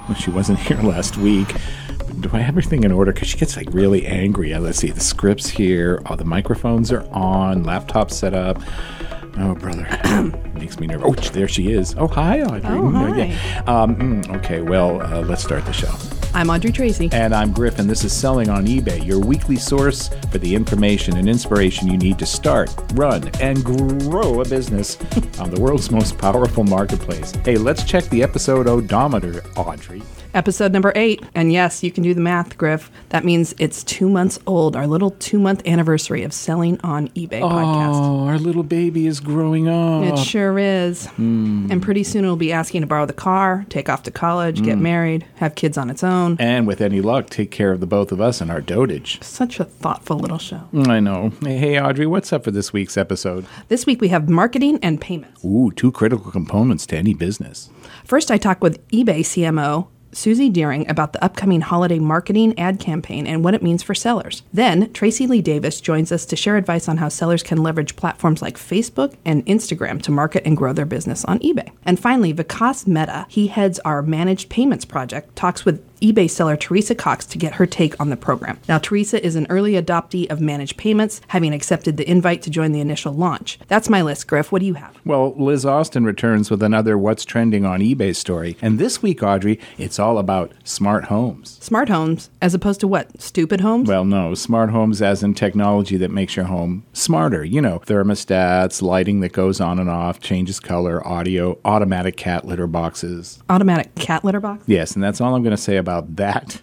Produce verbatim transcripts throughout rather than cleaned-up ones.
Well, she wasn't here last week. Do I have everything in order? Because she gets like really angry. Uh, let's see, the script's here. All the microphones are on. Laptop set up. Oh, brother. Makes me nervous. Oh, there she is. Oh, hi, Audrey. Oh, hi. Yeah. Um, mm, okay, well, uh, let's start the show. I'm Audrey Tracy. And I'm Griff, and this is Selling on eBay, your weekly source for the information and inspiration you need to start, run, and grow a business on the world's most powerful marketplace. Hey, let's check the episode odometer, Audrey. Episode number eight. And yes, you can do the math, Griff. That means it's two months old, our little two-month anniversary of Selling on eBay oh, podcast. Oh, our little baby is growing up. It sure is. Mm. And pretty soon it'll be asking to borrow the car, take off to college, mm. get married, have kids on its own. And with any luck, take care of the both of us and our dotage. Such a thoughtful little show. I know. Hey, hey, Audrey, what's up for this week's episode? This week we have marketing and payments. Ooh, two critical components to any business. First, I talk with eBay C M O Susie Deering about the upcoming holiday marketing ad campaign and what it means for sellers. Then, Tracy Lee Davis joins us to share advice on how sellers can leverage platforms like Facebook and Instagram to market and grow their business on eBay. And finally, Vikas Mehta, he heads our managed payments project, talks with eBay seller Teresa Cox to get her take on the program. Now, Teresa is an early adoptee of managed payments, having accepted the invite to join the initial launch. That's my list, Griff. What do you have? Well, Liz Austin returns with another What's Trending on eBay story. And this week, Audrey, it's all about smart homes. Smart homes, as opposed to what? Stupid homes? Well, no. Smart homes as in technology that makes your home smarter. You know, thermostats, lighting that goes on and off, changes color, audio, automatic cat litter boxes. Automatic cat litter box? Yes, and that's all I'm going to say about that.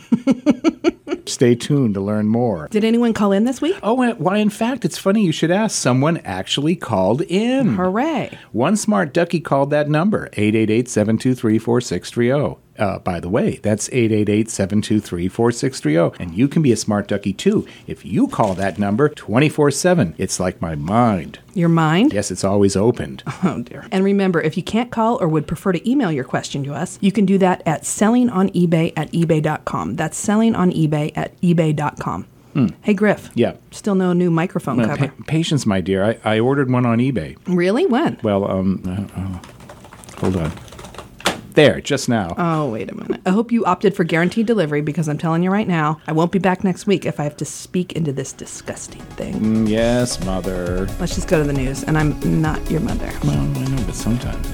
Stay tuned to learn more. Did anyone call in this week? Oh, why, in fact, it's funny you should ask. Someone actually called in. Hooray. One smart ducky called that number, eight eight eight, seven two three, four six three zero. Uh, by the way, that's eight eight eight, seven two three, four six three zero. And you can be a smart ducky, too, if you call that number twenty-four seven. It's like my mind. Your mind? Yes, it's always opened. Oh, dear. And remember, if you can't call or would prefer to email your question to us, you can do that at selling on ebay at ebay dot com. That's selling on ebay at ebay dot com. Mm. Hey, Griff. Yeah. Still no new microphone well, cover. Pa- patience, my dear. I, I ordered one on eBay. Really? When? Well, um, uh, uh, hold on. There, just now. Oh, wait a minute. I hope you opted for guaranteed delivery because I'm telling you right now, I won't be back next week if I have to speak into this disgusting thing. Mm, yes, mother. Let's just go to the news, and I'm not your mother. Well, I know, but sometimes.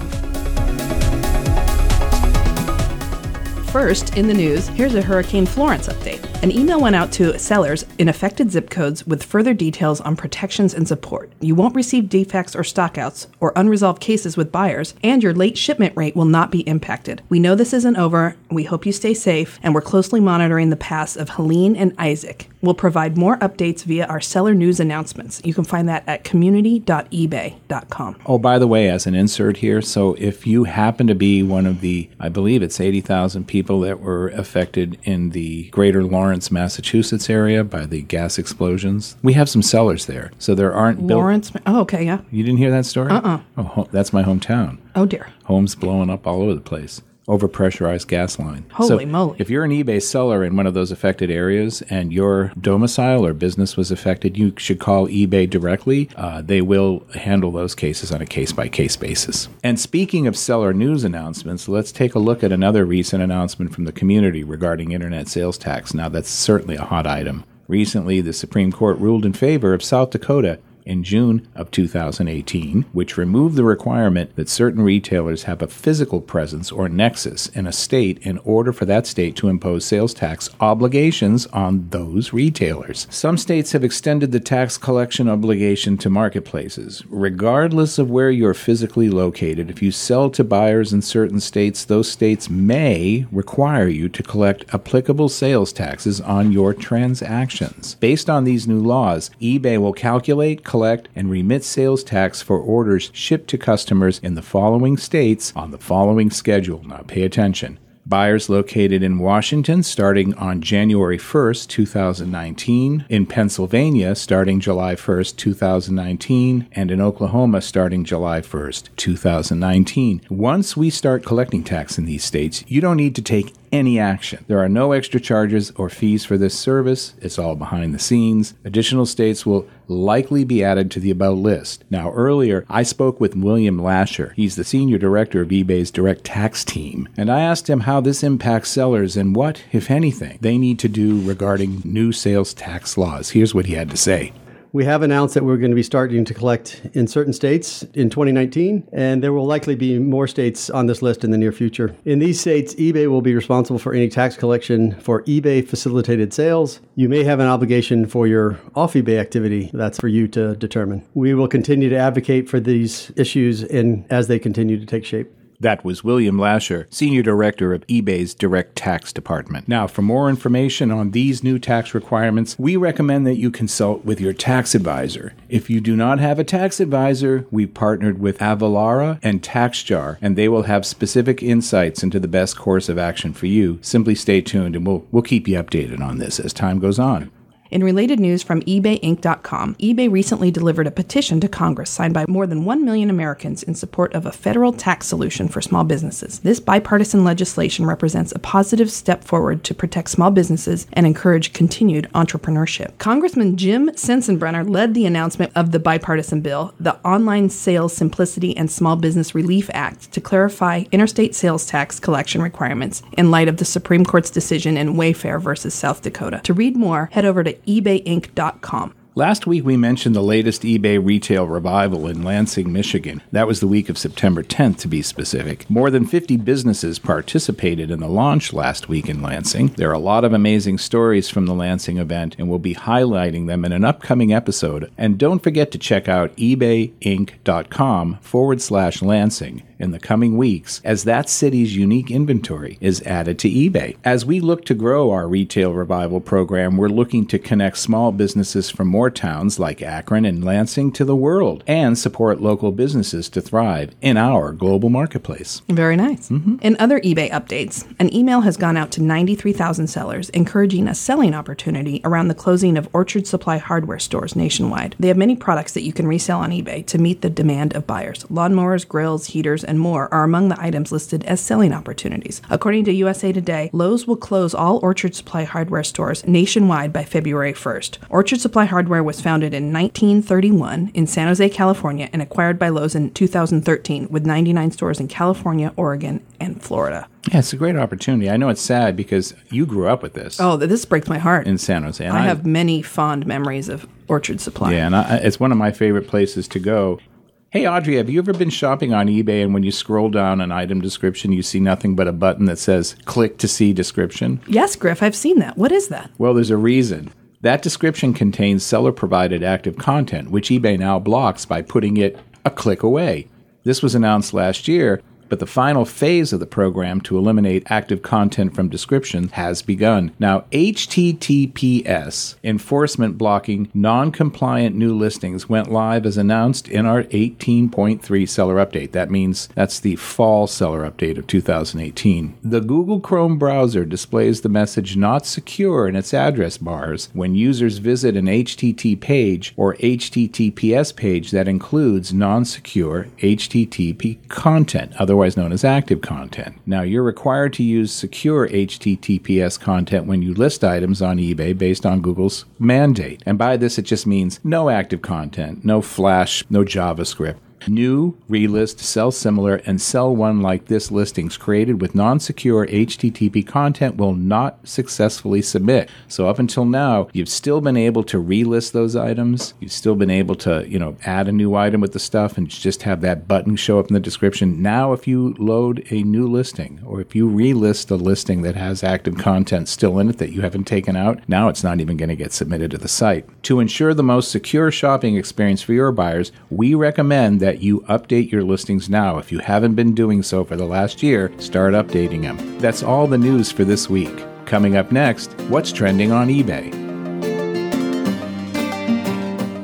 First, in the news, here's a Hurricane Florence update. An email went out to sellers in affected zip codes with further details on protections and support. You won't receive defects or stockouts or unresolved cases with buyers, and your late shipment rate will not be impacted. We know this isn't over. We hope you stay safe, and we're closely monitoring the paths of Helene and Isaac. We'll provide more updates via our seller news announcements. You can find that at community dot ebay dot com. Oh, by the way, as an insert here, so if you happen to be one of the, I believe it's eighty thousand people that were affected in the greater Lawrence, Massachusetts area by the gas explosions, we have some sellers there. So there aren't... Lawrence? Built- oh, okay, yeah. You didn't hear that story? Uh-uh. Oh, ho- that's my hometown. Oh, dear. Homes blowing up all over the place. Overpressurized gas line. Holy so moly. If you're an eBay seller in one of those affected areas and your domicile or business was affected, you should call eBay directly. Uh, they will handle those cases on a case-by-case basis. And speaking of seller news announcements, let's take a look at another recent announcement from the community regarding internet sales tax. Now, that's certainly a hot item. Recently, the Supreme Court ruled in favor of South Dakota in June of two thousand eighteen, which removed the requirement that certain retailers have a physical presence or nexus in a state in order for that state to impose sales tax obligations on those retailers. Some states have extended the tax collection obligation to marketplaces. Regardless of where you're physically located, if you sell to buyers in certain states, those states may require you to collect applicable sales taxes on your transactions. Based on these new laws, eBay will calculate, collect, and remit sales tax for orders shipped to customers in the following states on the following schedule. Now pay attention. Buyers located in Washington starting on January first, two thousand nineteen, in Pennsylvania starting July first, two thousand nineteen, and in Oklahoma starting July first, two thousand nineteen. Once we start collecting tax in these states, you don't need to take any action. There are no extra charges or fees for this service. It's all behind the scenes. Additional states will likely be added to the About list. Now, earlier, I spoke with William Lasher. He's the senior director of eBay's direct tax team, and I asked him how this impacts sellers and what, if anything, they need to do regarding new sales tax laws. Here's what he had to say. We have announced that we're going to be starting to collect in certain states in twenty nineteen, and there will likely be more states on this list in the near future. In these states, eBay will be responsible for any tax collection for eBay-facilitated sales. You may have an obligation for your off-eBay activity. That's for you to determine. We will continue to advocate for these issues in, as they continue to take shape. That was William Lasher, Senior Director of eBay's Direct Tax Department. Now, for more information on these new tax requirements, we recommend that you consult with your tax advisor. If you do not have a tax advisor, we've partnered with Avalara and TaxJar, and they will have specific insights into the best course of action for you. Simply stay tuned, and we'll, we'll keep you updated on this as time goes on. In related news from eBay Inc dot com, eBay recently delivered a petition to Congress signed by more than one million Americans in support of a federal tax solution for small businesses. This bipartisan legislation represents a positive step forward to protect small businesses and encourage continued entrepreneurship. Congressman Jim Sensenbrenner led the announcement of the bipartisan bill, the Online Sales Simplicity and Small Business Relief Act, to clarify interstate sales tax collection requirements in light of the Supreme Court's decision in Wayfair versus South Dakota. To read more, head over to eBay Inc dot com. Last week, we mentioned the latest eBay retail revival in Lansing, Michigan. That was the week of September tenth, to be specific. More than fifty businesses participated in the launch last week in Lansing. There are a lot of amazing stories from the Lansing event, and we'll be highlighting them in an upcoming episode. And don't forget to check out eBay Inc dot com forward slash Lansing in the coming weeks as that city's unique inventory is added to eBay. As we look to grow our retail revival program, we're looking to connect small businesses from more towns like Akron and Lansing to the world and support local businesses to thrive in our global marketplace. Very nice. Mm-hmm. In other eBay updates, an email has gone out to ninety-three thousand sellers encouraging a selling opportunity around the closing of Orchard Supply hardware stores nationwide. They have many products that you can resell on eBay to meet the demand of buyers. Lawnmowers, grills, heaters, and more are among the items listed as selling opportunities. According to U S A Today, Lowe's will close all Orchard Supply hardware stores nationwide by February first. Orchard Supply Hardware was founded in nineteen thirty-one in San Jose, California, and acquired by Lowe's in two thousand thirteen with ninety-nine stores in California, Oregon, and Florida. Yeah, it's a great opportunity. I know it's sad because you grew up with this. Oh, this breaks my heart. In San Jose. And I, I have many fond memories of Orchard Supply. Yeah, and I, it's one of my favorite places to go. Hey, Audrey, have you ever been shopping on eBay and when you scroll down an item description, you see nothing but a button that says, click to see description? Yes, Griff, I've seen that. What is that? Well, there's a reason. That description contains seller-provided active content, which eBay now blocks by putting it a click away. This was announced last year, but the final phase of the program to eliminate active content from descriptions has begun. Now, H T T P S, enforcement blocking non-compliant new listings, went live as announced in our eighteen point three seller update. That means that's the fall seller update of two thousand eighteen. The Google Chrome browser displays the message not secure in its address bars when users visit an H T T page or H T T P S page that includes non-secure H T T P content, otherwise known as active content. Now, you're required to use secure H T T P S content when you list items on eBay based on Google's mandate. And by this, it just means no active content, no Flash, no JavaScript. New, relist, sell similar, and sell one like this listings created with non-secure H T T P content will not successfully submit. So up until now, you've still been able to relist those items. You've still been able to, you know, add a new item with the stuff and just have that button show up in the description. Now, if you load a new listing or if you relist a listing that has active content still in it that you haven't taken out, now it's not even going to get submitted to the site. To ensure the most secure shopping experience for your buyers, we recommend that you update your listings now. If you haven't been doing so for the last year, start updating them. That's all the news for this week. Coming up next, what's trending on eBay?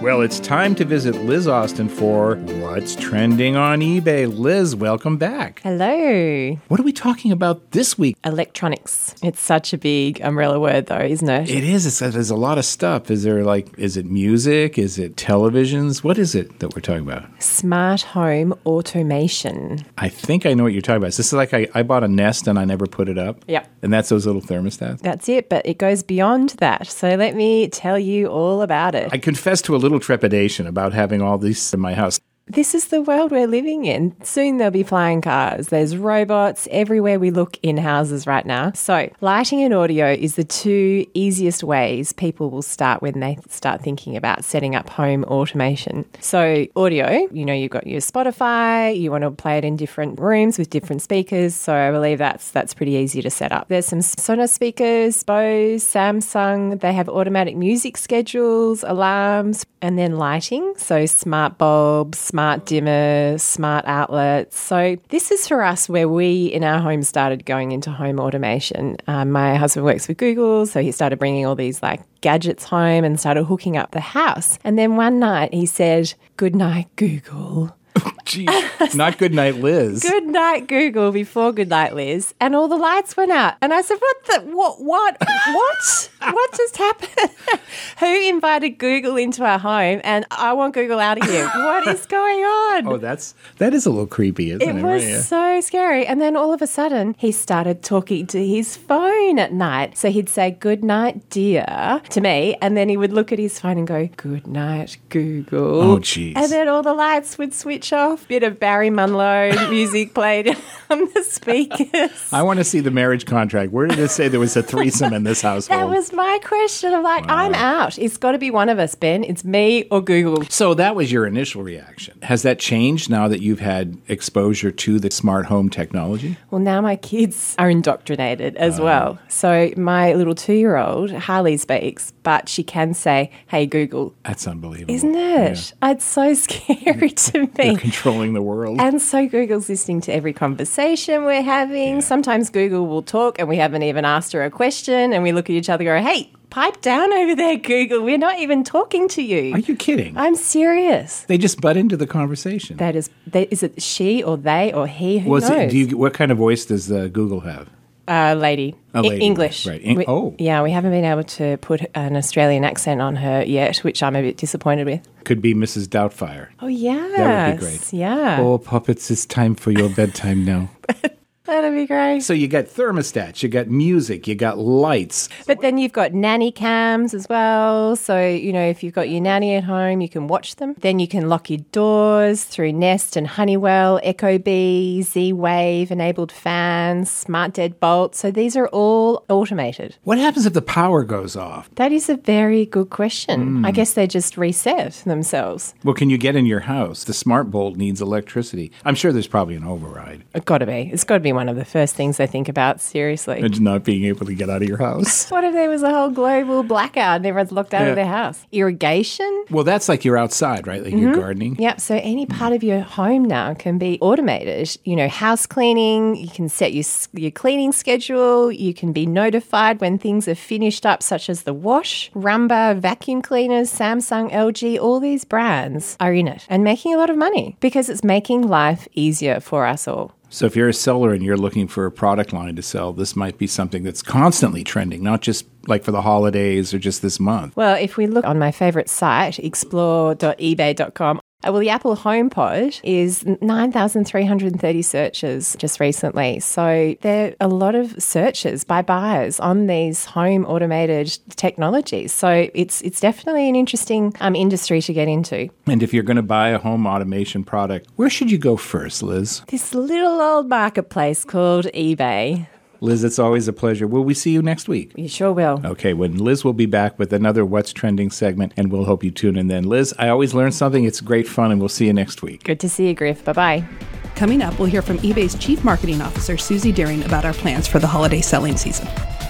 Well, it's time to visit Liz Austin for What's Trending on eBay. Liz, welcome back. Hello. What are we talking about this week? Electronics. It's such a big umbrella word, though, isn't it? It is. It's, there's a lot of stuff. Is there like, is it music? Is it televisions? What is it that we're talking about? Smart home automation. I think I know what you're talking about. This is like I, I bought a Nest and I never put it up. Yep. And that's those little thermostats. That's it, but it goes beyond that. So let me tell you all about it. I confess to a little trepidation about having all these in my house. This is the world we're living in. Soon there'll be flying cars. There's robots everywhere we look in houses right now. So lighting and audio is the two easiest ways people will start when they start thinking about setting up home automation. So audio, you know, you've got your Spotify, you want to play it in different rooms with different speakers. So I believe that's that's pretty easy to set up. There's some Sonos speakers, Bose, Samsung. They have automatic music schedules, alarms, and then lighting. So smart bulbs, smart dimmers, smart outlets. So this is for us where we in our home started going into home automation. Um, my husband works for Google, so he started bringing all these like gadgets home and started hooking up the house. And then one night he said, "Good night, Google." Gee, not good night, Liz. Good night, Google, before good night, Liz. And all the lights went out. And I said, what the, what, what, what? What just happened? Who invited Google into our home? And I want Google out of here. What is going on? Oh, that's, that is a little creepy, isn't it? It was right? Yeah. so scary. And then all of a sudden, he started talking to his phone at night. So he'd say, "Good night, dear," to me. And then he would look at his phone and go, "Good night, Google." Oh, jeez. And then all the lights would switch off. Bit of Barry Manilow music played on the speakers. I want to see the marriage contract. Where did it say there was a threesome in this household? That was my question. I'm like, wow. I'm out. It's got to be one of us, Ben. It's me or Google. So that was your initial reaction. Has that changed now that you've had exposure to the smart home technology? Well, now my kids are indoctrinated as uh, well. So my little two-year-old hardly speaks, but she can say, "Hey, Google." That's unbelievable. Isn't it? Yeah. It's so scary to me. They're controlling the world. And so Google's listening to every conversation we're having. Yeah. Sometimes Google will talk and we haven't even asked her a question and we look at each other and go, "Hey, pipe down over there, Google. We're not even talking to you." Are you kidding? I'm serious. They just butt into the conversation. That is, they, is it she or they or he? Who well, knows? It, do you, what kind of voice does uh, Google have? Uh, lady. A lady. I- English. Right. In- we, oh. Yeah, we haven't been able to put an Australian accent on her yet, which I'm a bit disappointed with. Could be Missus Doubtfire. Oh, yeah. That would be great. Yeah. Oh, puppets, it's time for your bedtime now. That'd be great. So you got thermostats, you got music, you got lights. But then you've got nanny cams as well. So, you know, if you've got your nanny at home, you can watch them. Then you can lock your doors through Nest and Honeywell, Ecobee, Z-Wave, enabled fans, smart deadbolt. So these are all automated. What happens if the power goes off? That is a very good question. Mm. I guess they just reset themselves. Well, can you get in your house? The smart bolt needs electricity. I'm sure there's probably an override. It's got to be. It's got to be one of the first things they think about, seriously. And not being able to get out of your house. What if there was a whole global blackout and everyone's locked out yeah. of their house? Irrigation? Well, that's like you're outside, right? Like mm-hmm. you're gardening. Yep. So any part of your home now can be automated. You know, house cleaning, you can set your, your cleaning schedule, you can be notified when things are finished up, such as the wash, Rumba, vacuum cleaners, Samsung, L G, all these brands are in it and making a lot of money because it's making life easier for us all. So if you're a seller and you're looking for a product line to sell, this might be something that's constantly trending, not just like for the holidays or just this month. Well, if we look on my favorite site, explore dot ebay dot com, well, the Apple HomePod is nine thousand three hundred thirty searches just recently. So there are a lot of searches by buyers on these home automated technologies. So it's it's definitely an interesting um, industry to get into. And if you're going to buy a home automation product, where should you go first, Liz? This little old marketplace called eBay. Liz, it's always a pleasure. Will we see you next week? You sure will. Okay, when Liz will be back with another What's Trending segment, and we'll hope you tune in then. Liz, I always learn something. It's great fun, and we'll see you next week. Good to see you, Griff. Bye-bye. Coming up, we'll hear from eBay's Chief Marketing Officer, Susie Deering, about our plans for the holiday selling season.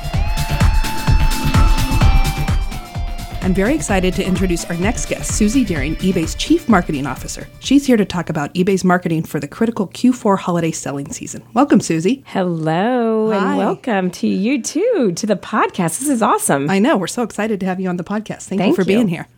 I'm very excited to introduce our next guest, Susie Deering, eBay's Chief Marketing Officer. She's here to talk about eBay's marketing for the critical Q four holiday selling season. Welcome, Susie. Hello, Hi. And welcome to you, too, to the podcast. This is awesome. I know. We're so excited to have you on the podcast. Thank, Thank you for you. being here.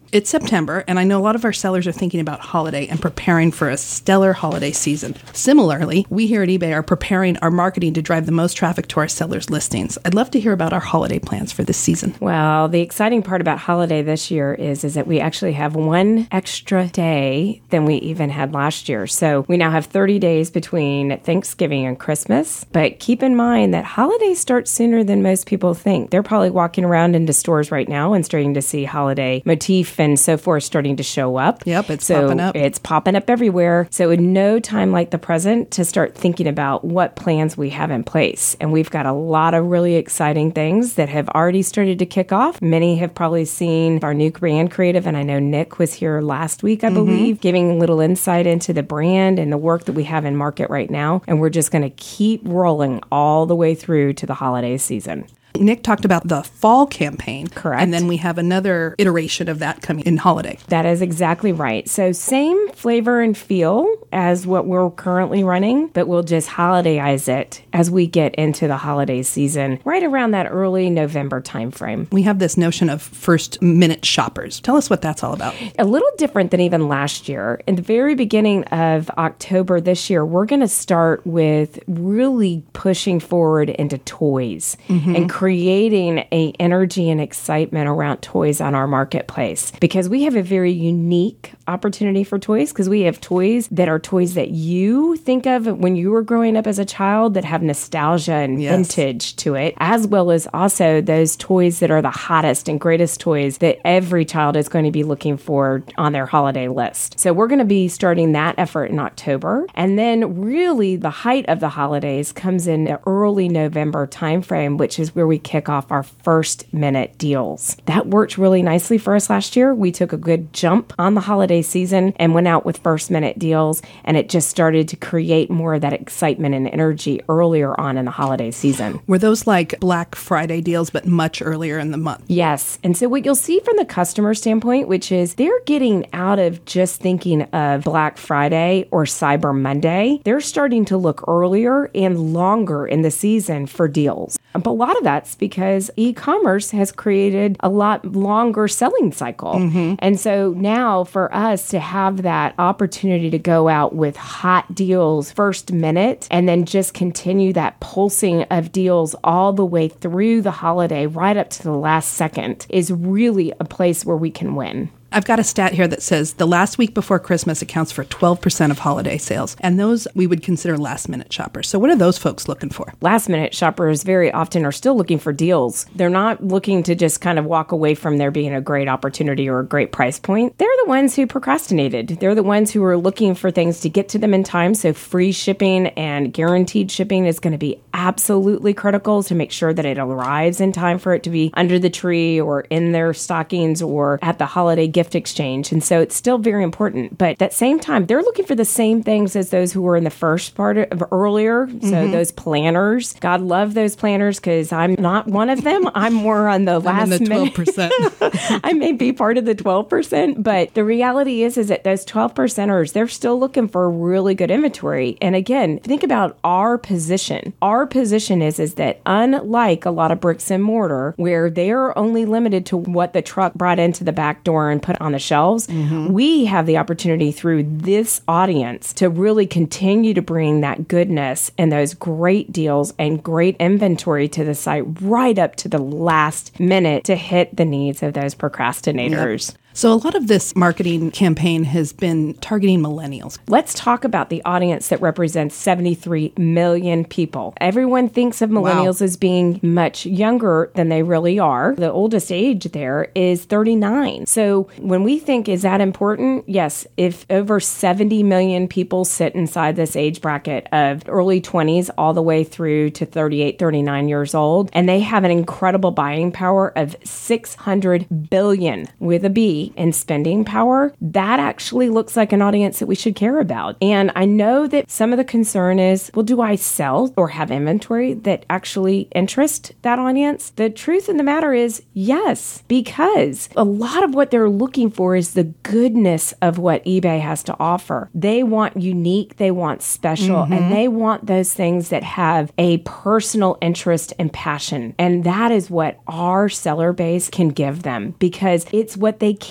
It's September, and I know a lot of our sellers are thinking about holiday and preparing for a stellar holiday season. Similarly, we here at eBay are preparing our marketing to drive the most traffic to our sellers' listings. I'd love to hear about our holiday plans for this season. Well, the exciting part about holiday this year is, is that we actually have one extra day than we even had last year. So we now have thirty days between Thanksgiving and Christmas. But keep in mind that holidays start sooner than most people think. They're probably walking around into stores right now and starting to see holiday motif and so forth starting to show up. Yep, it's so popping up. It's popping up everywhere. So in no time like the present to start thinking about what plans we have in place. And we've got a lot of really exciting things that have already started to kick off. Many have probably seen our new brand creative, and I know Nick was here last week, I mm-hmm. believe, giving a little insight into the brand and the work that we have in market right now. And we're just going to keep rolling all the way through to the holiday season. Nick talked about the fall campaign. Correct. And then we have another iteration of that coming in holiday. That is exactly right. So same flavor and feel as what we're currently running, but we'll just holidayize it as we get into the holiday season, right around that early November timeframe. We have this notion of first minute shoppers. Tell us what that's all about. A little different than even last year. In the very beginning of October this year, we're going to start with really pushing forward into toys mm-hmm. and creating a energy and excitement around toys on our marketplace, because we have a very unique opportunity for toys, because we have toys that are toys that you think of when you were growing up as a child that have nostalgia and yes. vintage to it, as well as also those toys that are the hottest and greatest toys that every child is going to be looking for on their holiday list. So we're going to be starting that effort in October. And then really the height of the holidays comes in the early November timeframe, which is where we kick off our first minute deals. That worked really nicely for us last year. We took a good jump on the holiday season and went out with first minute deals, and it just started to create more of that excitement and energy earlier on in the holiday season. Were those like Black Friday deals, but much earlier in the month? Yes. And so what you'll see from the customer standpoint, which is they're getting out of just thinking of Black Friday or Cyber Monday, they're starting to look earlier and longer in the season for deals. But a lot of that's because e-commerce has created a lot longer selling cycle. Mm-hmm. And so now for us to have that opportunity to go out with hot deals first minute and then just continue that pulsing of deals all the way through the holiday right up to the last second is really a place where we can win. I've got a stat here that says the last week before Christmas accounts for twelve percent of holiday sales, and those we would consider last-minute shoppers. So what are those folks looking for? Last-minute shoppers very often are still looking for deals. They're not looking to just kind of walk away from there being a great opportunity or a great price point. They're the ones who procrastinated. They're the ones who are looking for things to get to them in time, so free shipping and guaranteed shipping is going to be absolutely critical to make sure that it arrives in time for it to be under the tree or in their stockings or at the holiday gift exchange. And so it's still very important. But at that same time, they're looking for the same things as those who were in the first part of earlier. So mm-hmm. those planners. God love those planners because I'm not one of them. I'm more on the last I'm in the twelve percent. I may be part of the twelve percent, but the reality is, is that those twelve percenters, they're still looking for really good inventory. And again, think about our position. Our position is, is that unlike a lot of bricks and mortar, where they're only limited to what the truck brought into the back door and put on the shelves, mm-hmm. we have the opportunity through this audience to really continue to bring that goodness and those great deals and great inventory to the site right up to the last minute to hit the needs of those procrastinators. Yep. So a lot of this marketing campaign has been targeting millennials. Let's talk about the audience that represents seventy-three million people. Everyone thinks of millennials wow. as being much younger than they really are. The oldest age there is thirty-nine. So when we think, is that important? Yes. If over seventy million people sit inside this age bracket of early twenties all the way through to thirty-eight, thirty-nine years old, and they have an incredible buying power of six hundred billion with a B in spending power, that actually looks like an audience that we should care about. And I know that some of the concern is, well, do I sell or have inventory that actually interest that audience? The truth of the matter is, yes, because a lot of what they're looking for is the goodness of what eBay has to offer. They want unique, they want special, mm-hmm. and they want those things that have a personal interest and passion. And that is what our seller base can give them, because it's what they can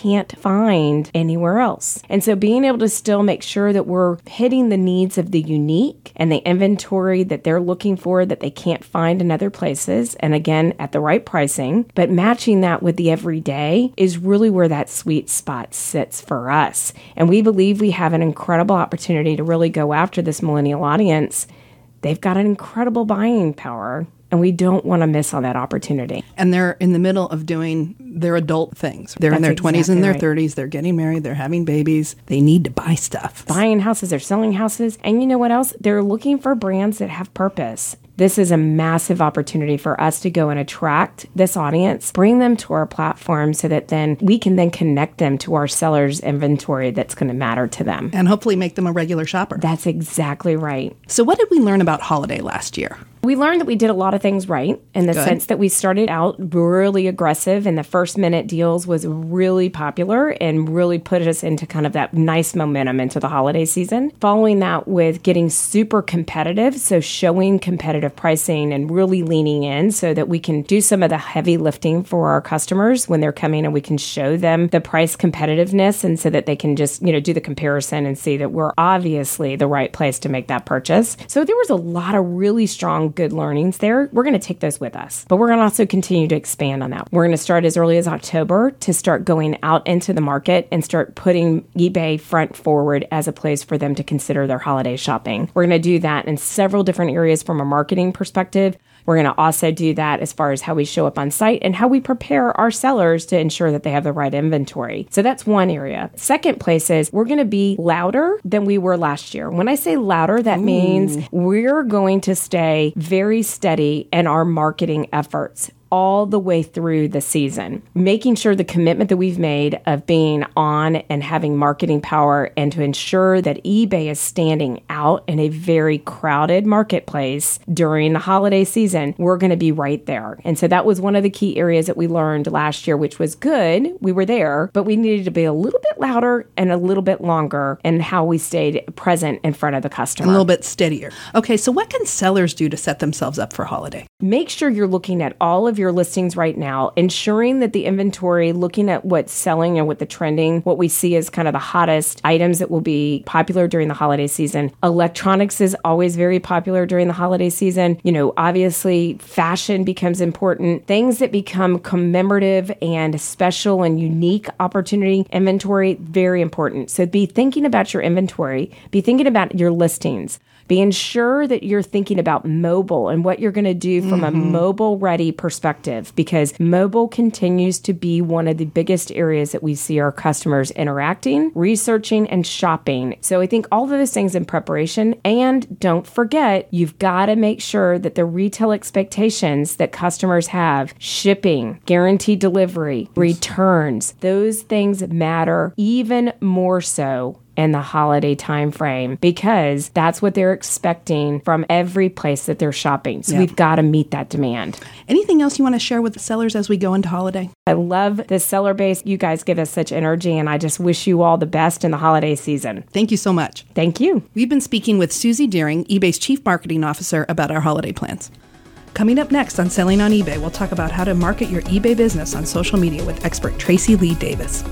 can't find anywhere else. And so being able to still make sure that we're hitting the needs of the unique and the inventory that they're looking for that they can't find in other places, and again, at the right pricing, but matching that with the everyday is really where that sweet spot sits for us. And we believe we have an incredible opportunity to really go after this millennial audience. They've got an incredible buying power, and we don't want to miss on that opportunity. And they're in the middle of doing their adult things. They're That's in their twenties exactly and their right. thirties. They're getting married. They're having babies. They need to buy stuff. Buying houses, they're selling houses. And you know what else? They're looking for brands that have purpose. This is a massive opportunity for us to go and attract this audience, bring them to our platform so that then we can then connect them to our sellers' inventory that's going to matter to them. And hopefully make them a regular shopper. That's exactly right. So what did we learn about holiday last year? We learned that we did a lot of things right in the Good. sense that we started out really aggressive, and the first minute deals was really popular and really put us into kind of that nice momentum into the holiday season. Following that with getting super competitive, so showing competitive pricing and really leaning in so that we can do some of the heavy lifting for our customers when they're coming, and we can show them the price competitiveness, and so that they can just, you know, do the comparison and see that we're obviously the right place to make that purchase. So there was a lot of really strong good learnings there. We're going to take those with us, but we're going to also continue to expand on that. We're going to start as early as October to start going out into the market and start putting eBay front forward as a place for them to consider their holiday shopping. We're going to do that in several different areas from a marketing perspective. We're going to also do that as far as how we show up on site and how we prepare our sellers to ensure that they have the right inventory. So that's one area. Second place is we're going to be louder than we were last year. When I say louder, that Ooh. means we're going to stay very steady in our marketing efforts all the way through the season, making sure the commitment that we've made of being on and having marketing power and to ensure that eBay is standing out in a very crowded marketplace during the holiday season, we're going to be right there. And so that was one of the key areas that we learned last year, which was good. We were there, but we needed to be a little bit louder and a little bit longer in how we stayed present in front of the customer. A little bit steadier. Okay, so what can sellers do to set themselves up for holiday? Make sure you're looking at all of your listings right now, ensuring that the inventory, looking at what's selling and what the trending, what we see as kind of the hottest items that will be popular during the holiday season. Electronics is always very popular during the holiday season. You know, obviously fashion becomes important. Things that become commemorative and special and unique opportunity inventory, very important. So be thinking about your inventory, be thinking about your listings. Being sure that you're thinking about mobile and what you're going to do from mm-hmm. a mobile-ready perspective, because mobile continues to be one of the biggest areas that we see our customers interacting, researching, and shopping. So I think all of those things in preparation. And don't forget, you've got to make sure that the retail expectations that customers have, shipping, guaranteed delivery, returns, those things matter even more so in the holiday time frame, because that's what they're expecting from every place that they're shopping. So yeah. we've got to meet that demand. Anything else you want to share with the sellers as we go into holiday? I love the seller base. You guys give us such energy, and I just wish you all the best in the holiday season. Thank you so much. Thank you. We've been speaking with Susie Deering, eBay's Chief Marketing Officer, about our holiday plans. Coming up next on Selling on eBay, we'll talk about how to market your eBay business on social media with expert Tracy Lee Davis.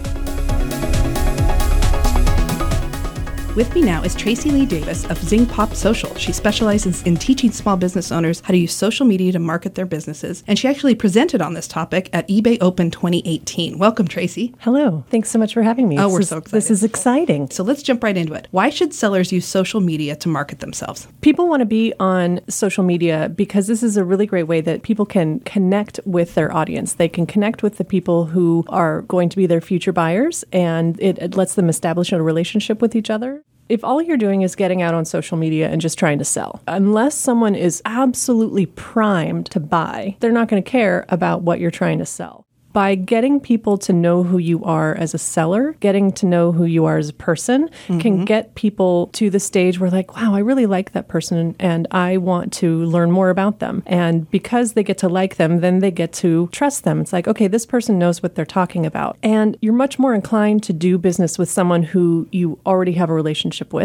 With me now is Tracy Lee Davis of Zing Pop Social. She specializes in teaching small business owners how to use social media to market their businesses, and she actually presented on this topic at eBay Open twenty eighteen. Welcome, Tracy. Hello. Thanks so much for having me. Oh, this we're is, so excited. This is exciting. So let's jump right into it. Why should sellers use social media to market themselves? People want to be on social media because this is a really great way that people can connect with their audience. They can connect with the people who are going to be their future buyers, and it, it lets them establish a relationship with each other. If all you're doing is getting out on social media and just trying to sell, unless someone is absolutely primed to buy, they're not going to care about what you're trying to sell. By getting people to know who you are as a seller, getting to know who you are as a person, mm-hmm. can get people to the stage where like, wow, I really like that person and I want to learn more about them. And because they get to like them, then they get to trust them. It's like, okay, this person knows what they're talking about. And you're much more inclined to do business with someone who you already have a relationship with.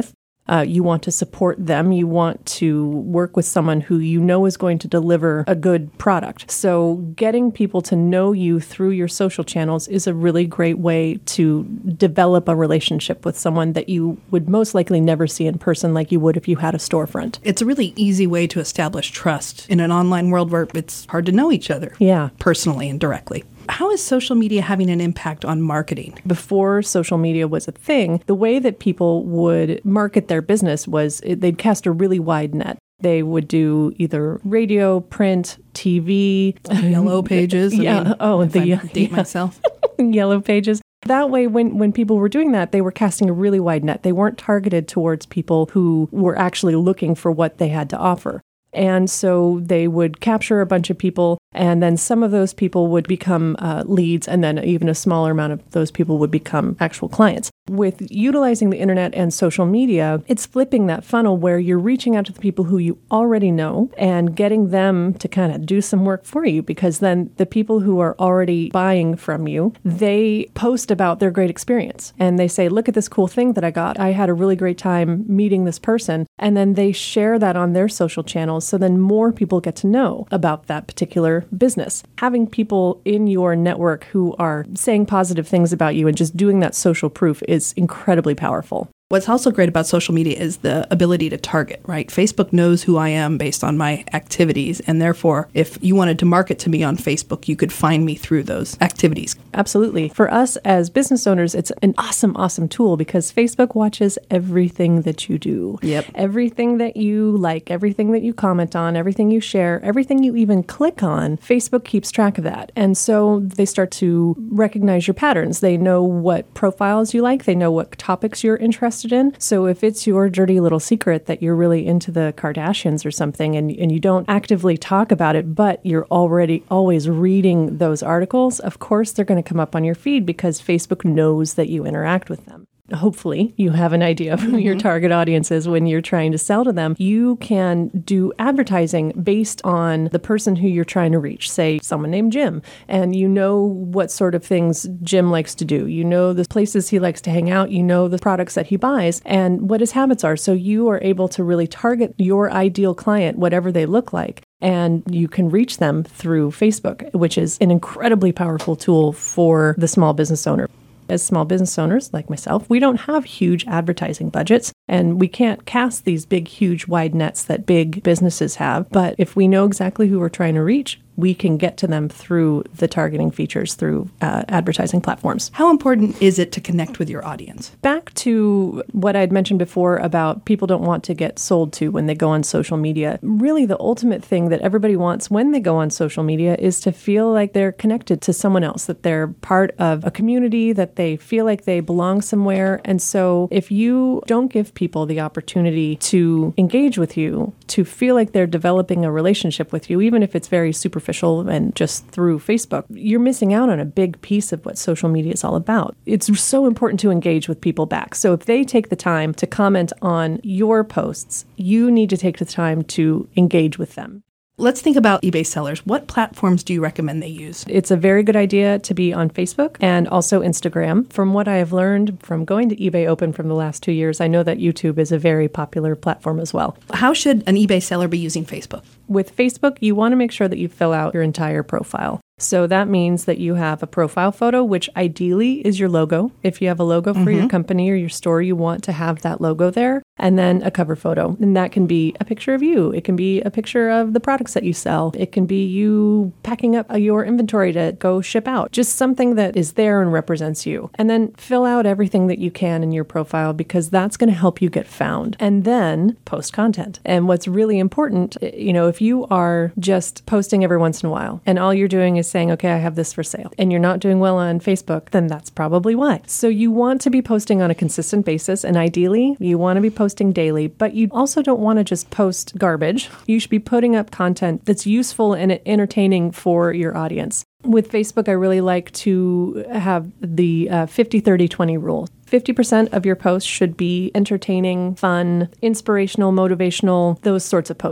Uh, you want to support them. You want to work with someone who you know is going to deliver a good product. So getting people to know you through your social channels is a really great way to develop a relationship with someone that you would most likely never see in person like you would if you had a storefront. It's a really easy way to establish trust in an online world where it's hard to know each other. Yeah. Personally and directly. How is social media having an impact on marketing? Before social media was a thing, the way that people would market their business was they'd cast a really wide net. They would do either radio, print, T V. Yellow pages. I yeah. mean, oh, if the I date yeah. myself. Yellow pages. That way, when, when people were doing that, they were casting a really wide net. They weren't targeted towards people who were actually looking for what they had to offer. And so they would capture a bunch of people, and then some of those people would become uh, leads, and then even a smaller amount of those people would become actual clients. With utilizing the internet and social media, it's flipping that funnel where you're reaching out to the people who you already know and getting them to kind of do some work for you, because then the people who are already buying from you, they post about their great experience. And they say, look at this cool thing that I got. I had a really great time meeting this person. And then they share that on their social channels. So then more people get to know about that particular business. Having people in your network who are saying positive things about you and just doing that social proof is incredibly powerful. What's also great about social media is the ability to target, right? Facebook knows who I am based on my activities, and therefore, if you wanted to market to me on Facebook, you could find me through those activities. Absolutely. For us as business owners, it's an awesome, awesome tool because Facebook watches everything that you do. Yep. Everything that you like, everything that you comment on, everything you share, everything you even click on, Facebook keeps track of that. And so they start to recognize your patterns. They know what profiles you like. They know what topics you're interested in. So if it's your dirty little secret that you're really into the Kardashians or something and, and you don't actively talk about it, but you're already always reading those articles, of course they're going to come up on your feed because Facebook knows that you interact with them. Hopefully you have an idea of who your target audience is when you're trying to sell to them. You can do advertising based on the person who you're trying to reach, say someone named Jim, and you know what sort of things Jim likes to do. You know the places he likes to hang out. You know the products that he buys and what his habits are. So you are able to really target your ideal client, whatever they look like. And you can reach them through Facebook, which is an incredibly powerful tool for the small business owner. As small business owners like myself, we don't have huge advertising budgets and we can't cast these big, huge, wide nets that big businesses have. But if we know exactly who we're trying to reach, we can get to them through the targeting features through uh, advertising platforms. How important is it to connect with your audience? Back to what I'd mentioned before about people don't want to get sold to when they go on social media. Really, the ultimate thing that everybody wants when they go on social media is to feel like they're connected to someone else, that they're part of a community, that they feel like they belong somewhere. And so if you don't give people the opportunity to engage with you, to feel like they're developing a relationship with you, even if it's very superficial, and just through Facebook, you're missing out on a big piece of what social media is all about. It's so important to engage with people back. So if they take the time to comment on your posts, you need to take the time to engage with them. Let's think about eBay sellers. What platforms do you recommend they use? It's a very good idea to be on Facebook and also Instagram. From what I have learned from going to eBay Open from the last two years, I know that YouTube is a very popular platform as well. How should an eBay seller be using Facebook? With Facebook, you want to make sure that you fill out your entire profile. So that means that you have a profile photo, which ideally is your logo. If you have a logo for mm-hmm. your company or your store, you want to have that logo there. And then a cover photo. And that can be a picture of you. It can be a picture of the products that you sell. It can be you packing up your inventory to go ship out. Just something that is there and represents you. And then fill out everything that you can in your profile because that's going to help you get found. And then post content. And what's really important, you know, if you are just posting every once in a while and all you're doing is saying, okay, I have this for sale, and you're not doing well on Facebook, then that's probably why. So you want to be posting on a consistent basis. And ideally, you want to be posting posting daily, but you also don't want to just post garbage. You should be putting up content that's useful and entertaining for your audience. With Facebook, I really like to have the uh, fifty thirty twenty rule. fifty percent of your posts should be entertaining, fun, inspirational, motivational, those sorts of posts.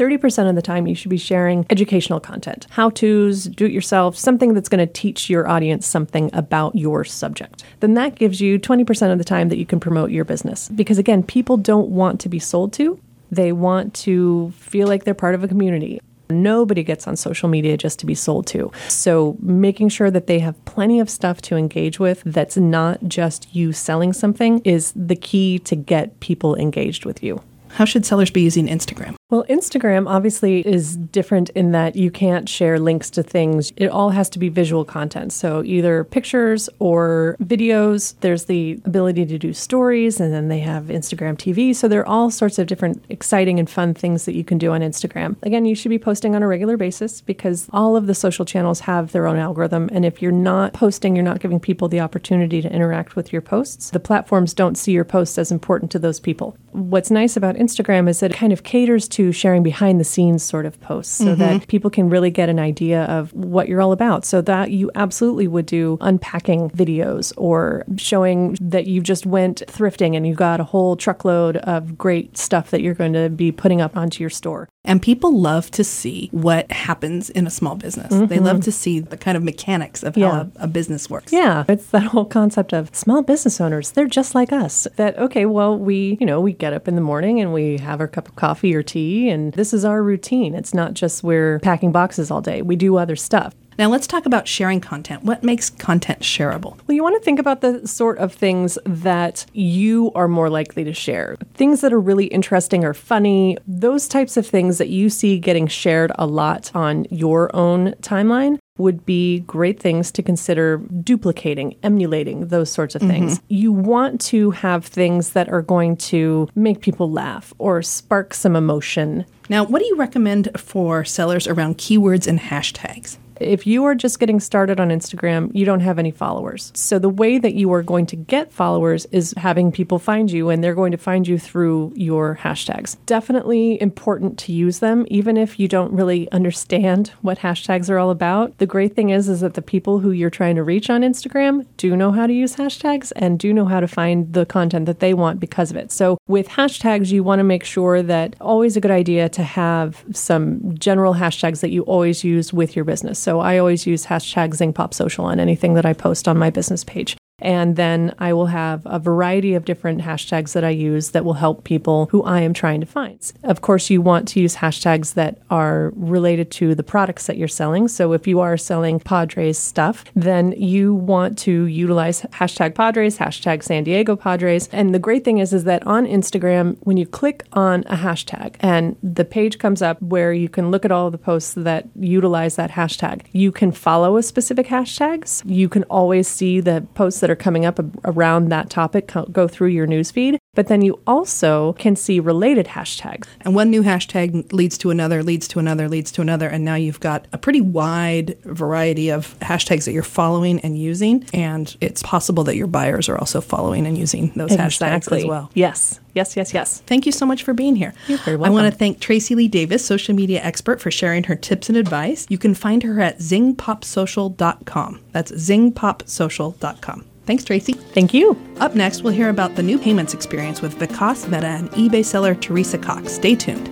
thirty percent of the time you should be sharing educational content, how-tos, do-it-yourself, something that's going to teach your audience something about your subject. Then that gives you twenty percent of the time that you can promote your business. Because again, people don't want to be sold to. They want to feel like they're part of a community. Nobody gets on social media just to be sold to. So making sure that they have plenty of stuff to engage with that's not just you selling something is the key to get people engaged with you. How should sellers be using Instagram? Well, Instagram obviously is different in that you can't share links to things. It all has to be visual content. So either pictures or videos. There's the ability to do stories, and then they have Instagram T V. So there are all sorts of different exciting and fun things that you can do on Instagram. Again, you should be posting on a regular basis because all of the social channels have their own algorithm. And if you're not posting, you're not giving people the opportunity to interact with your posts. The platforms don't see your posts as important to those people. What's nice about Instagram is that it kind of caters to sharing behind the scenes sort of posts so mm-hmm. that people can really get an idea of what you're all about. So that you absolutely would do unpacking videos or showing that you just went thrifting and you got a whole truckload of great stuff that you're going to be putting up onto your store. And people love to see what happens in a small business. Mm-hmm. They love to see the kind of mechanics of yeah. how a, a business works. Yeah, it's that whole concept of small business owners. They're just like us. That, okay, well, we, you know, we get up in the morning and we have our cup of coffee or tea, and this is our routine. It's not just we're packing boxes all day. We do other stuff. Now let's talk about sharing content. What makes content shareable? Well, you want to think about the sort of things that you are more likely to share. Things that are really interesting or funny, those types of things that you see getting shared a lot on your own timeline would be great things to consider duplicating, emulating, those sorts of things. Mm-hmm. You want to have things that are going to make people laugh or spark some emotion. Now, what do you recommend for sellers around keywords and hashtags? If you are just getting started on Instagram, you don't have any followers. So the way that you are going to get followers is having people find you, and they're going to find you through your hashtags. Definitely important to use them, even if you don't really understand what hashtags are all about. The great thing is, is that the people who you're trying to reach on Instagram do know how to use hashtags and do know how to find the content that they want because of it. So with hashtags, you want to make sure that always a good idea to have some general hashtags that you always use with your business. So So I always use hashtag ZingPopSocial on anything that I post on my business page. And then I will have a variety of different hashtags that I use that will help people who I am trying to find. Of course, you want to use hashtags that are related to the products that you're selling. So if you are selling Padres stuff, then you want to utilize hashtag Padres, hashtag San Diego Padres. And the great thing is, is that on Instagram, when you click on a hashtag and the page comes up where you can look at all of the posts that utilize that hashtag, you can follow a specific hashtags. You can always see the posts that are coming up around that topic go through your newsfeed, but then you also can see related hashtags. And one new hashtag leads to another, leads to another, leads to another, and now you've got a pretty wide variety of hashtags that you're following and using, and it's possible that your buyers are also following and using those exactly. hashtags as well. Yes, yes, yes, yes. Thank you so much for being here. You're very welcome. I want to thank Tracy Lee Davis, social media expert, for sharing her tips and advice. You can find her at zing pop social dot com. That's zing pop social dot com. Thanks, Tracy. Thank you. Up next, we'll hear about the new payments experience with Vikas Mehta and eBay seller Teresa Cox. Stay tuned.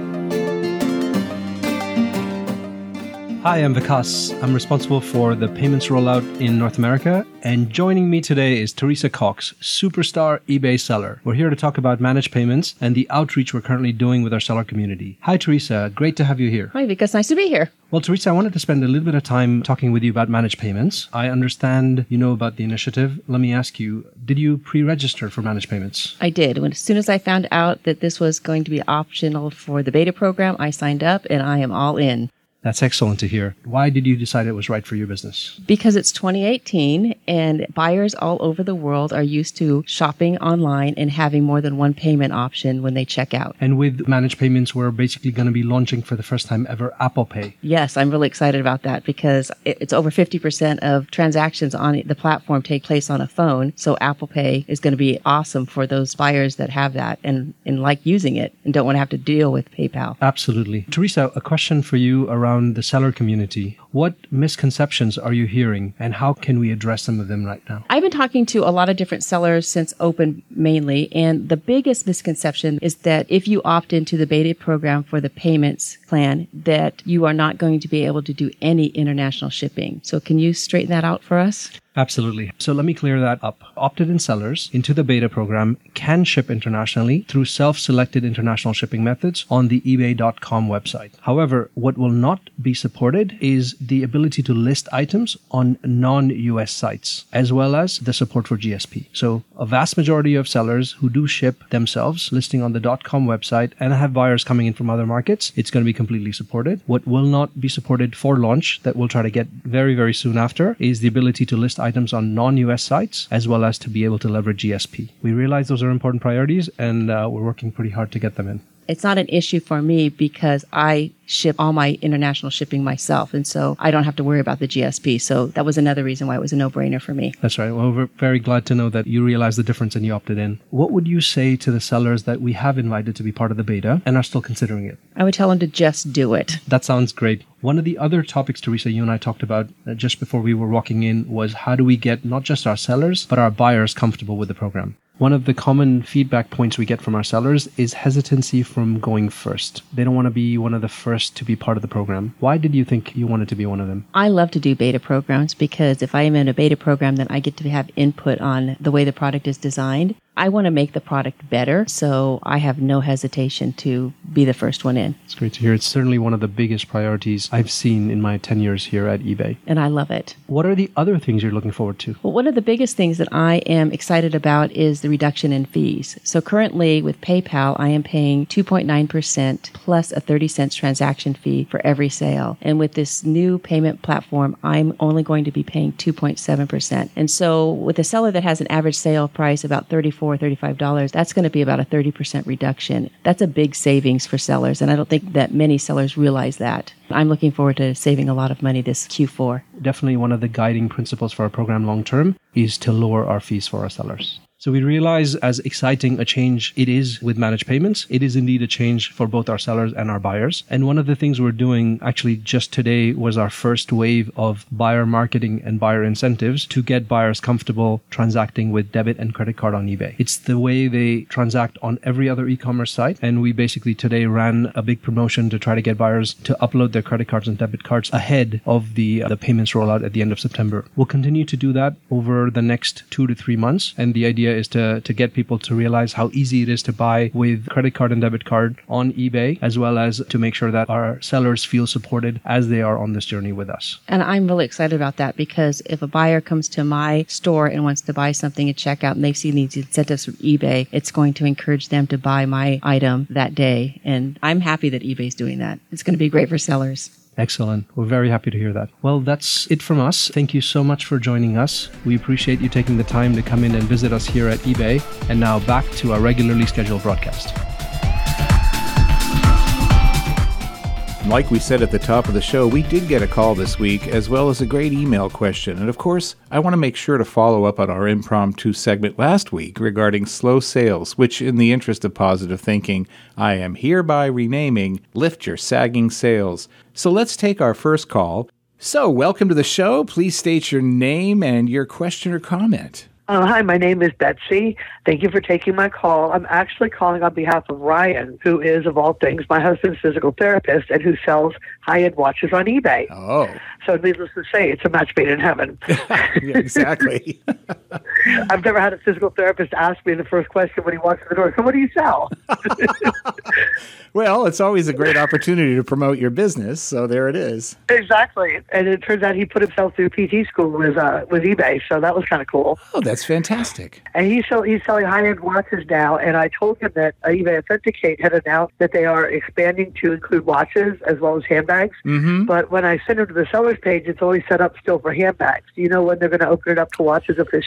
Hi, I'm Vikas. I'm responsible for the payments rollout in North America. And joining me today is Teresa Cox, superstar eBay seller. We're here to talk about managed payments and the outreach we're currently doing with our seller community. Hi, Teresa. Great to have you here. Hi, Vikas. Nice to be here. Well, Teresa, I wanted to spend a little bit of time talking with you about managed payments. I understand you know about the initiative. Let me ask you, did you pre-register for managed payments? I did. When, as soon as I found out that this was going to be optional for the beta program, I signed up and I am all in. That's excellent to hear. Why did you decide it was right for your business? Because it's twenty eighteen and buyers all over the world are used to shopping online and having more than one payment option when they check out. And with managed payments, we're basically going to be launching for the first time ever Apple Pay. Yes, I'm really excited about that because it's over fifty percent of transactions on the platform take place on a phone. So Apple Pay is going to be awesome for those buyers that have that and, and like using it and don't want to have to deal with PayPal. Absolutely. Teresa, a question for you around around the seller community. What misconceptions are you hearing, and how can we address some of them right now? I've been talking to a lot of different sellers since Open mainly, and the biggest misconception is that if you opt into the beta program for the payments plan, that you are not going to be able to do any international shipping. So can you straighten that out for us? Absolutely. So let me clear that up. Opted-in sellers into the beta program can ship internationally through self-selected international shipping methods on the ebay dot com website. However, what will not be supported is the ability to list items on non-U S sites, as well as the support for G S P. So a vast majority of sellers who do ship themselves, listing on the .com website, and have buyers coming in from other markets, it's going to be completely supported. What will not be supported for launch, that we'll try to get very, very soon after, is the ability to list items on non-U S sites, as well as to be able to leverage G S P. We realize those are important priorities, and uh, we're working pretty hard to get them in. It's not an issue for me because I ship all my international shipping myself, and so I don't have to worry about the G S P. So that was another reason why it was a no-brainer for me. That's right. Well, we're very glad to know that you realize the difference and you opted in. What would you say to the sellers that we have invited to be part of the beta and are still considering it? I would tell them to just do it. That sounds great. One of the other topics, Teresa, you and I talked about uh, just before we were walking in was how do we get not just our sellers, but our buyers comfortable with the program. One of the common feedback points we get from our sellers is hesitancy from going first. They don't want to be one of the first to be part of the program. Why did you think you wanted to be one of them? I love to do beta programs because if I am in a beta program, then I get to have input on the way the product is designed. I want to make the product better, so I have no hesitation to be the first one in. It's great to hear. It's certainly one of the biggest priorities I've seen in my ten years here at eBay. And I love it. What are the other things you're looking forward to? Well, one of the biggest things that I am excited about is the reduction in fees. So currently with PayPal, I am paying two point nine percent plus a thirty cents transaction fee for every sale. And with this new payment platform, I'm only going to be paying two point seven percent. And so with a seller that has an average sale price about thirty-four dollars, thirty-five dollars, that's going to be about a thirty percent reduction. That's a big savings for sellers, and I don't think that many sellers realize that. I'm looking forward to saving a lot of money this Q four. Definitely one of the guiding principles for our program long term is to lower our fees for our sellers. So we realize as exciting a change it is with managed payments, it is indeed a change for both our sellers and our buyers. And one of the things we're doing actually just today was our first wave of buyer marketing and buyer incentives to get buyers comfortable transacting with debit and credit card on eBay. It's the way they transact on every other e-commerce site. And we basically today ran a big promotion to try to get buyers to upload their credit cards and debit cards ahead of the, uh, the payments rollout at the end of September. We'll continue to do that over the next two to three months. And the idea is to, to get people to realize how easy it is to buy with credit card and debit card on eBay, as well as to make sure that our sellers feel supported as they are on this journey with us. And I'm really excited about that because if a buyer comes to my store and wants to buy something at checkout and they've seen these incentives from eBay, it's going to encourage them to buy my item that day. And I'm happy that eBay's doing that. It's going to be great for sellers. Excellent. We're very happy to hear that. Well, that's it from us. Thank you so much for joining us. We appreciate you taking the time to come in and visit us here at eBay. And now back to our regularly scheduled broadcast. Like we said at the top of the show, we did get a call this week, as well as a great email question. And of course, I want to make sure to follow up on our impromptu segment last week regarding slow sales, which in the interest of positive thinking, I am hereby renaming Lift Your Sagging Sales. So let's take our first call. So welcome to the show. Please state your name and your question or comment. Uh, hi, my name is Betsy. Thank you for taking my call. I'm actually calling on behalf of Ryan, who is, of all things, my husband's physical therapist and who sells high-end watches on eBay. Oh. So needless to say, it's a match made in heaven. Yeah, exactly. I've never had a physical therapist ask me the first question when he walks in the door, so what do you sell? Well, it's always a great opportunity to promote your business, so there it is. Exactly. And it turns out he put himself through P T school with uh, with eBay, so that was kind of cool. Oh, that's fantastic. And he's, sell, he's selling high-end watches now, and I told him that uh, eBay Authenticate had announced that they are expanding to include watches as well as handbags. Mm-hmm. But when I send him to the seller's page, it's only set up still for handbags. Do you know when they're going to open it up to watches officially?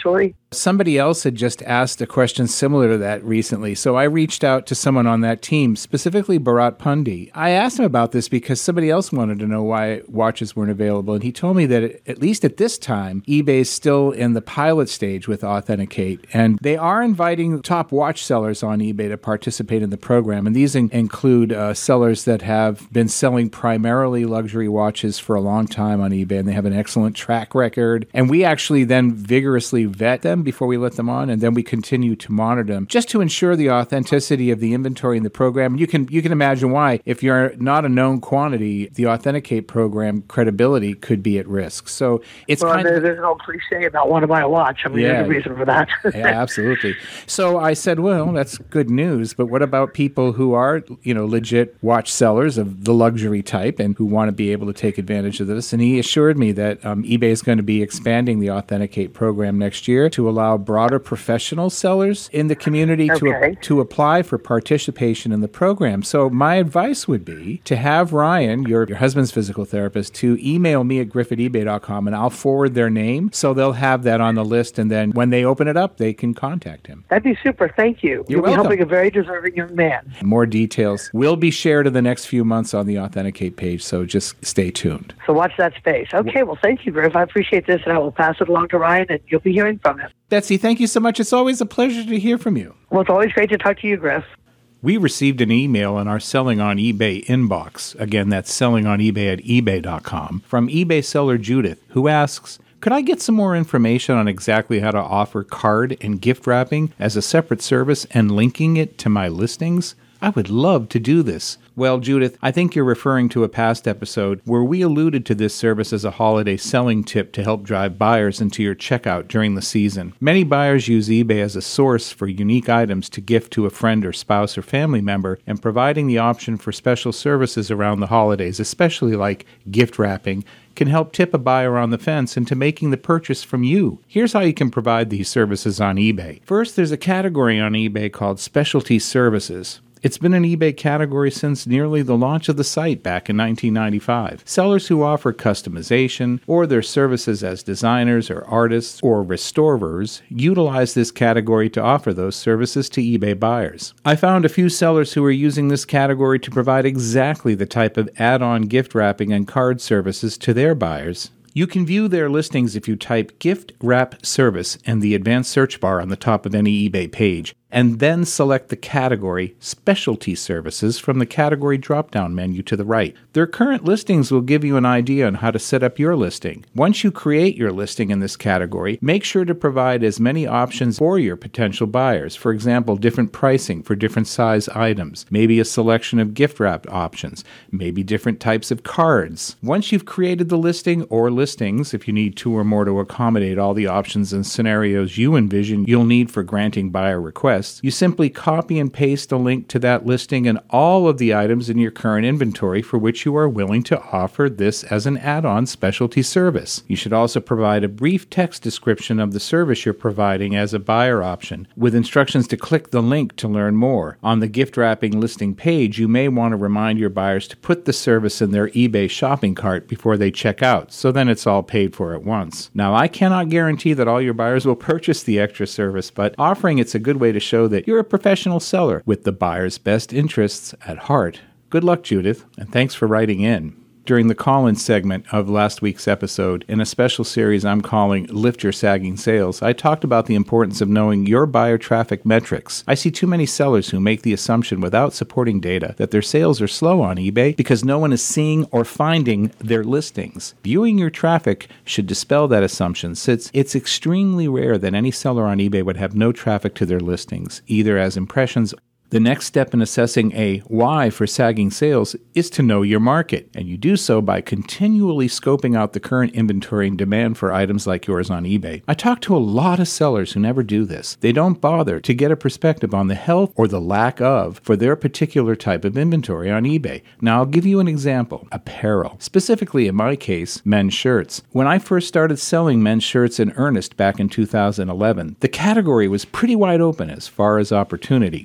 Somebody else had just asked a question similar to that recently, so I reached out to someone on that team, specifically Bharat Pundi. I asked him about this because somebody else wanted to know why watches weren't available, and he told me that at least at this time, eBay is still in the pilot stage with Authenticate, and they are inviting top watch sellers on eBay to participate in the program, and these in- include uh, sellers that have been selling primarily luxury watches for a long time on eBay, and they have an excellent track record, and we actually then vigorously vet them before we let them on, and then we continue to monitor them just to ensure the authenticity of the inventory in the program. And you can you can imagine why, if you're not a known quantity, the Authenticate program credibility could be at risk. So it's well, kind there, of, there's no cliche about want to buy a watch. I mean, Yeah. there's a reason for that. yeah, absolutely. So I said, well, that's good news, but what about people who are, you know, legit watch sellers of the luxury type and who want to be able to take advantage of this? And he assured me that um, eBay is going to be expanding the Authenticate program next year to allow broader professional sellers in the community Okay. to to apply for participation in the program. So my advice would be to have Ryan, your, your husband's physical therapist, to email me at griff at ebay dot com, and I'll forward their name so they'll have that on the list, and then when they open it up, they can contact him. That'd be super. Thank you. You're You'll be welcome. helping a very deserving young man. More details will be shared in the next few months on the Authenticate page, so just stay tuned. So watch that space. Okay, well, thank you, Griff. I appreciate this, and I will pass it along to Ryan, and you'll be hearing from him. Betsy, thank you so much. It's always a pleasure to hear from you. Well, it's always great to talk to you, Griff. We received an email in our Selling on eBay inbox. Again, that's selling on ebay at ebay dot com from eBay seller Judith, who asks, could I get some more information on exactly how to offer card and gift wrapping as a separate service and linking it to my listings? I would love to do this. Well, Judith, I think you're referring to a past episode where we alluded to this service as a holiday selling tip to help drive buyers into your checkout during the season. Many buyers use eBay as a source for unique items to gift to a friend or spouse or family member, and providing the option for special services around the holidays, especially like gift wrapping, can help tip a buyer on the fence into making the purchase from you. Here's how you can provide these services on eBay. First, there's a category on eBay called Specialty Services. It's been an eBay category since nearly the launch of the site back in nineteen ninety-five. Sellers who offer customization or their services as designers or artists or restorers utilize this category to offer those services to eBay buyers. I found a few sellers who are using this category to provide exactly the type of add-on gift wrapping and card services to their buyers. You can view their listings if you type Gift Wrap Service in the advanced search bar on the top of any eBay page, and then select the category Specialty Services from the category drop-down menu to the right. Their current listings will give you an idea on how to set up your listing. Once you create your listing in this category, make sure to provide as many options for your potential buyers. For example, different pricing for different size items, maybe a selection of gift wrap options, maybe different types of cards. Once you've created the listing or listings, if you need two or more to accommodate all the options and scenarios you envision you'll need for granting buyer requests, you simply copy and paste a link to that listing and all of the items in your current inventory for which you are willing to offer this as an add-on specialty service. You should also provide a brief text description of the service you're providing as a buyer option, with instructions to click the link to learn more. On the gift wrapping listing page, you may want to remind your buyers to put the service in their eBay shopping cart before they check out, so then it's all paid for at once. Now, I cannot guarantee that all your buyers will purchase the extra service, but offering it's a good way to show that you're a professional seller with the buyer's best interests at heart. Good luck, Judith, and thanks for writing in. During the call-in segment of last week's episode, in a special series I'm calling Lift Your Sagging Sales, I talked about the importance of knowing your buyer traffic metrics. I see too many sellers who make the assumption without supporting data that their sales are slow on eBay because no one is seeing or finding their listings. Viewing your traffic should dispel that assumption, since it's extremely rare that any seller on eBay would have no traffic to their listings, either as impressions. The next step in assessing a why for sagging sales is to know your market, and you do so by continually scoping out the current inventory and demand for items like yours on eBay. I talk to a lot of sellers who never do this. They don't bother to get a perspective on the health or the lack of for their particular type of inventory on eBay. Now, I'll give you an example. Apparel. Specifically, in my case, men's shirts. When I first started selling men's shirts in earnest back in two thousand eleven, the category was pretty wide open as far as opportunity. There were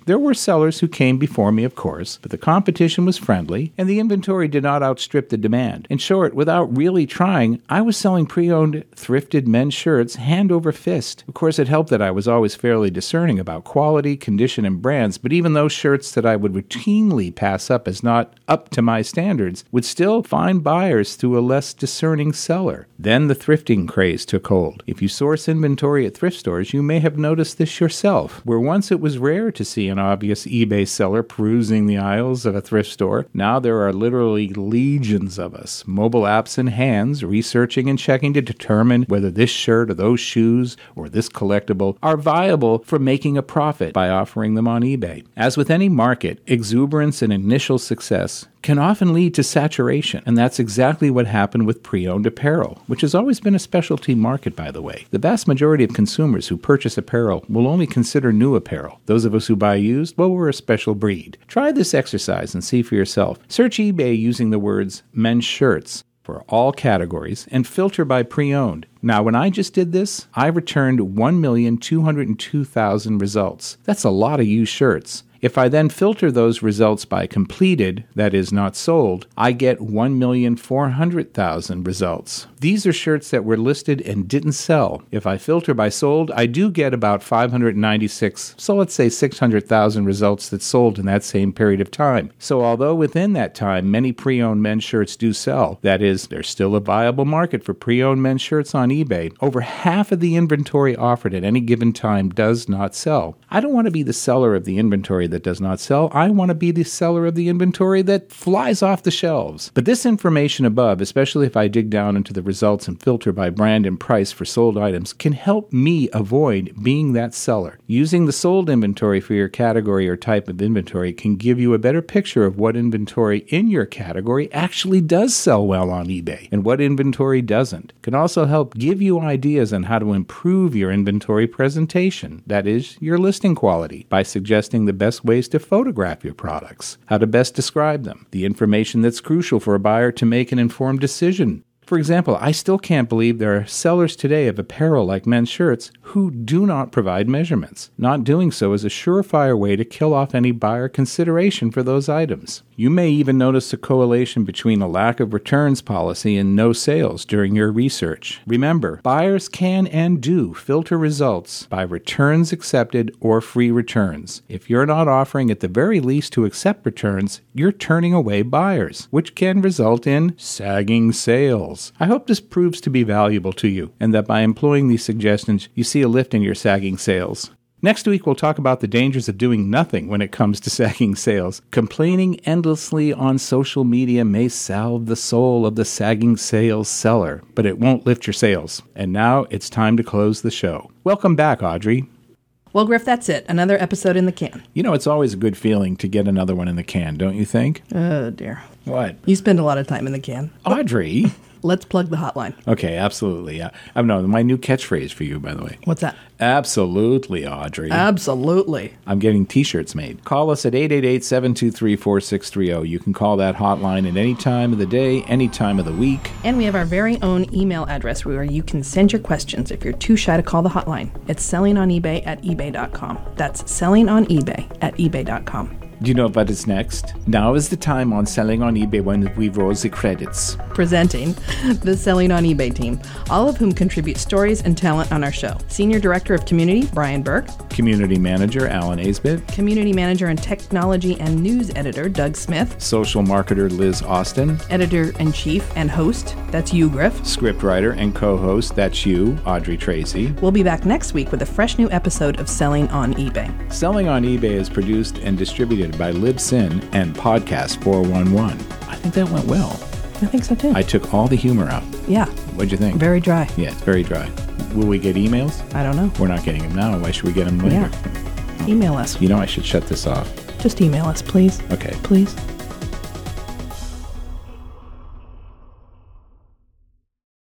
sellers who came before me, of course, but the competition was friendly, and the inventory did not outstrip the demand. In short, without really trying, I was selling pre-owned, thrifted men's shirts hand over fist. Of course, it helped that I was always fairly discerning about quality, condition, and brands, but even those shirts that I would routinely pass up as not up to my standards would still find buyers through a less discerning seller. Then the thrifting craze took hold. If you source inventory at thrift stores, you may have noticed this yourself. Where once it was rare to see an obvious eBay seller perusing the aisles of a thrift store, now there are literally legions of us, mobile apps in hands, researching and checking to determine whether this shirt or those shoes or this collectible are viable for making a profit by offering them on eBay. As with any market, exuberance and initial success can often lead to saturation, and that's exactly what happened with pre-owned apparel, which has always been a specialty market, by the way. The vast majority of consumers who purchase apparel will only consider new apparel. Those of us who buy used, well, we're a special breed. Try this exercise and see for yourself. Search eBay using the words men's shirts for all categories and filter by pre-owned. Now, when I just did this, I returned one million two hundred two thousand results. That's a lot of used shirts. If I then filter those results by completed, that is not sold, I get one million four hundred thousand results. These are shirts that were listed and didn't sell. If I filter by sold, I do get about five hundred ninety-six, so let's say six hundred thousand results that sold in that same period of time. So although within that time many pre-owned men's shirts do sell, that is, there's still a viable market for pre-owned men's shirts on eBay, over half of the inventory offered at any given time does not sell. I don't want to be the seller of the inventory that does not sell. I want to be the seller of the inventory that flies off the shelves. But this information above, especially if I dig down into the results and filter by brand and price for sold items, can help me avoid being that seller. Using the sold inventory for your category or type of inventory can give you a better picture of what inventory in your category actually does sell well on eBay and what inventory doesn't. It can also help give you ideas on how to improve your inventory presentation, that is, your listing quality, by suggesting the best ways to photograph your products, how to best describe them, the information that's crucial for a buyer to make an informed decision. For example, I still can't believe there are sellers today of apparel like men's shirts who do not provide measurements. Not doing so is a surefire way to kill off any buyer consideration for those items. You may even notice a correlation between a lack of returns policy and no sales during your research. Remember, buyers can and do filter results by returns accepted or free returns. If you're not offering at the very least to accept returns, you're turning away buyers, which can result in sagging sales. I hope this proves to be valuable to you, and that by employing these suggestions, you see a lift in your sagging sales. Next week, we'll talk about the dangers of doing nothing when it comes to sagging sales. Complaining endlessly on social media may salve the soul of the sagging sales seller, but it won't lift your sales. And now it's time to close the show. Welcome back, Audrey. Well, Griff, that's it. Another episode in the can. You know, it's always a good feeling to get another one in the can, don't you think? Oh, dear. What? You spend a lot of time in the can. Audrey! Let's plug the hotline. Okay, absolutely. Yeah. I know my new catchphrase for you, by the way. What's that? Absolutely, Audrey. Absolutely. I'm getting T-shirts made. Call us at eight eight eight, seven two three, four six three zero. You can call that hotline at any time of the day, any time of the week. And we have our very own email address where you can send your questions if you're too shy to call the hotline. It's sellingonebay at ebay dot com. That's sellingonebay at ebay dot com. Do you know what is next? Now is the time on Selling on eBay when we roll the credits. Presenting the Selling on eBay team, all of whom contribute stories and talent on our show. Senior Director of Community, Brian Burke. Community Manager, Alan Aisbit. Community Manager and Technology and News Editor, Doug Smith. Social Marketer, Liz Austin. Editor-in-Chief and host, that's you, Griff. Scriptwriter and co-host, that's you, Audrey Tracy. We'll be back next week with a fresh new episode of Selling on eBay. Selling on eBay is produced and distributed by Libsyn and Podcast four one one. I think that went well. I think so too. I took all the humor out. Yeah. What'd you think? Very dry. Yeah, it's very dry. Will we get emails? I don't know. We're not getting them now. Why should we get them later? Yeah. Email us. You know I should shut this off. Just email us, please. Okay. Please.